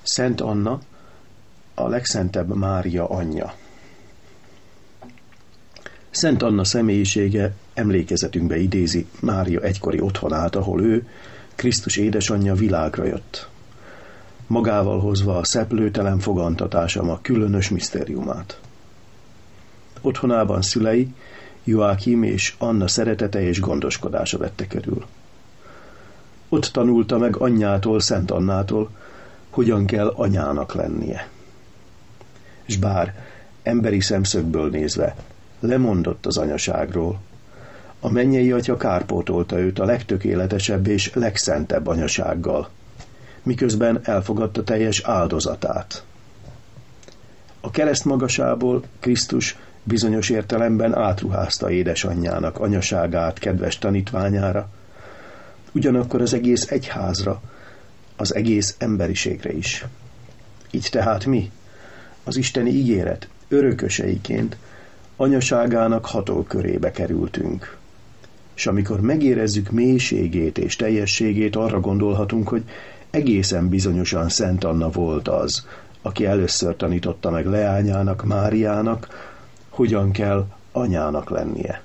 Szent Anna, a legszentebb Mária anyja. Szent Anna személyisége emlékezetünkbe idézi Mária egykori otthonát, ahol ő, Krisztus édesanyja világra jött, magával hozva a szeplőtelen fogantatása a különös misztériumát. Otthonában szülei, Joákim és Anna szeretete és gondoskodása vette körül. Ott tanulta meg anyjától, Szent Annától, hogyan kell anyának lennie. S bár emberi szemszögből nézve lemondott az anyaságról, a mennyei atya kárpótolta őt a legtökéletesebb és legszentebb anyasággal, miközben elfogadta teljes áldozatát. A kereszt magasából Krisztus bizonyos értelemben átruházta édesanyjának anyaságát kedves tanítványára, ugyanakkor az egész egyházra, az egész emberiségre is. Így tehát mi, az isteni ígéret örököseiként anyaságának hatókörébe kerültünk. És amikor megérezzük mélységét és teljességét, arra gondolhatunk, hogy egészen bizonyosan Szent Anna volt az, aki először tanította meg leányának, Máriának, hogyan kell anyának lennie.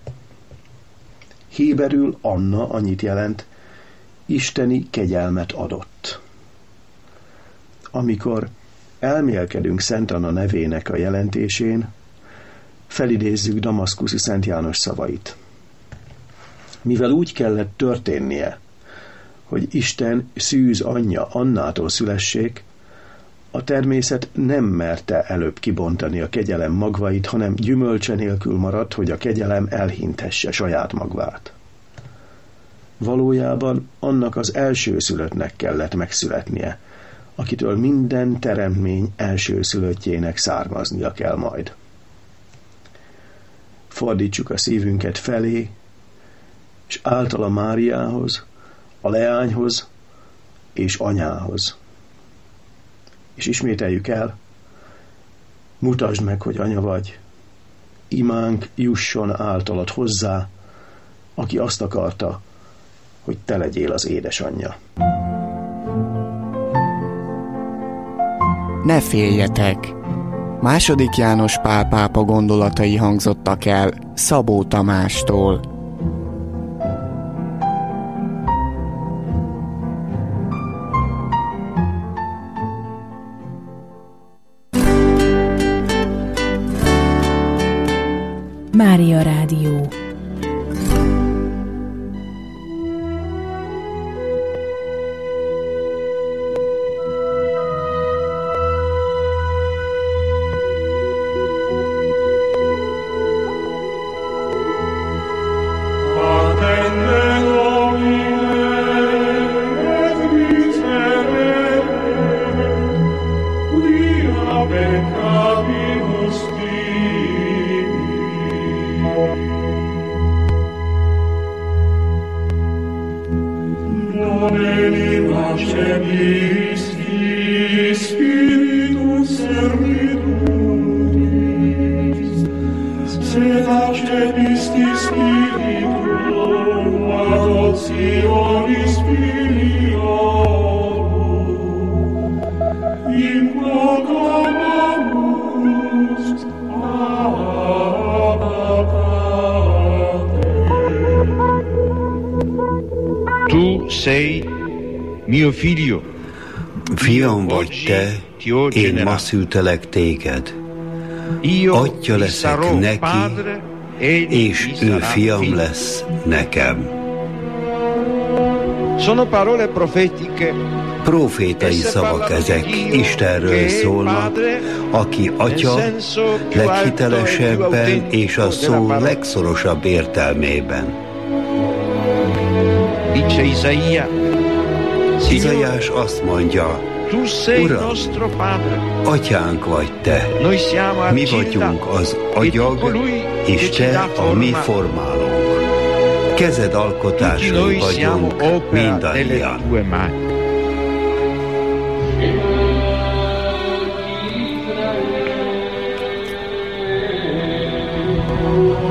Héberül Anna annyit jelent, isteni kegyelmet adott. Amikor elmélkedünk Szent Anna nevének a jelentésén, felidézzük damaszkuszi Szent János szavait. Mivel úgy kellett történnie, hogy Isten szűz anyja Annától szülessék, a természet nem merte előbb kibontani a kegyelem magvait, hanem gyümölcse nélkül maradt, hogy a kegyelem elhintesse saját magvát. Valójában annak az elsőszülöttnek kellett megszületnie, akitől minden teremtmény elsőszülöttjének származnia kell majd. Fordítsuk a szívünket felé, és általa Máriához, a leányhoz és anyához. És ismételjük el, mutasd meg, hogy anya vagy, imánk jusson általad hozzá, aki azt akarta, hogy te legyél az édesanyja. Ne féljetek! II. János Pál pápa gondolatai hangzottak el Szabó Tamástól. Mária Rádió. Fiam vagy te, én ma szültelek téged. Atya leszek neki, és ő fiam lesz nekem. Profétai szavak ezek, Istenről szólnak, aki atya leghitelesebben és a szó legszorosabb értelmében. Izaiás azt mondja, Uram, atyánk vagy te, mi vagyunk az agyag, és te a mi formálónk. Kezed alkotásai vagyunk mindannyian.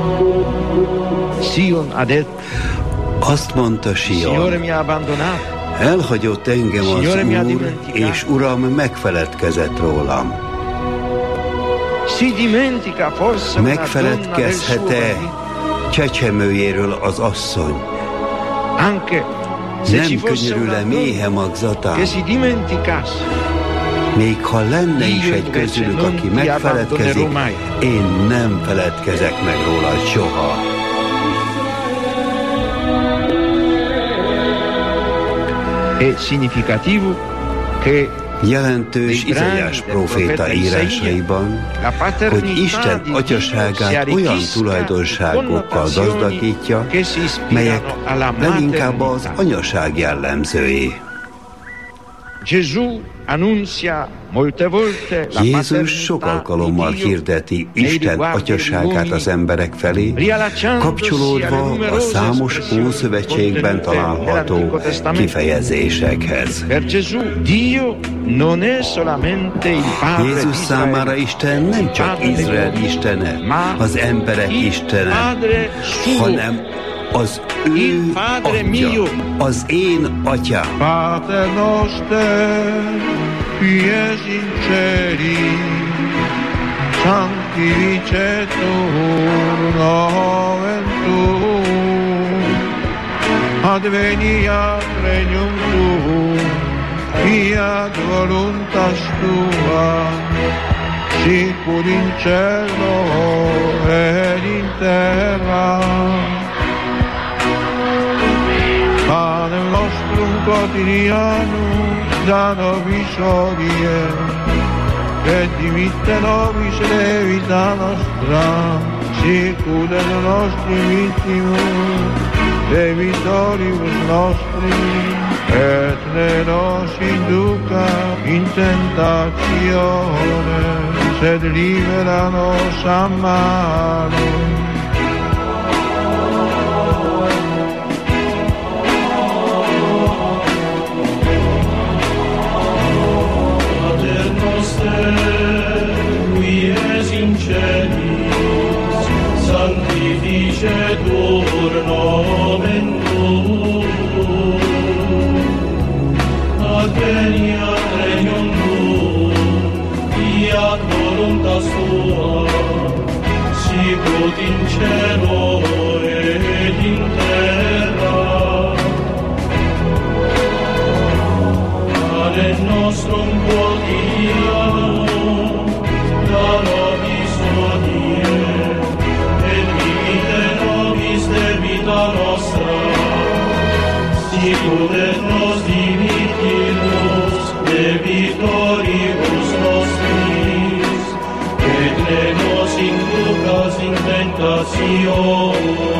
Azt mondta Sion, Elhagyott engem az Úr, és Uram megfeledkezett rólam. Megfeledkezhet-e csecsemőjéről az asszony? Nem könyörül-e méhe magzatán? Még ha lenne is egy közülük, aki megfeledkezik, én nem feledkezek meg róla soha. Jelentős Izaiás próféta írásaiban, hogy Isten atyaságát olyan tulajdonságokkal gazdagítja, melyek leginkább az anyaság jellemzői. Jézus sok alkalommal hirdeti Isten atyaságát az emberek felé, kapcsolódva a számos Ószövetségben található kifejezésekhez. Jézus számára Isten nem csak Izrael istene, az emberek istene, hanem az ő atya, az én atyám. Pater noster, qui es in celi, sanctificetur nomen tuum, adveniat regnum tuum, fiat voluntas tua, sicur in cielo et in terra. Panem nostrum quotidianum da nobis hodie, et dimitte nobis levita nostra, sicut et nostri vittimus, debitoribus nostri, et ne nos induca in tentatione, sed libera nos a malo. Qui es in celis, sanctificetur nomen tuum, adveniat regnum tuum, fiat voluntas tua, sicut in cielo et in terra. Panem nostrum quotidianum da nobis hodie, et dimitte nobis debita nostra, sicut et nos dimittimus debitoribus nostris, et ne nos inducas in tentationem,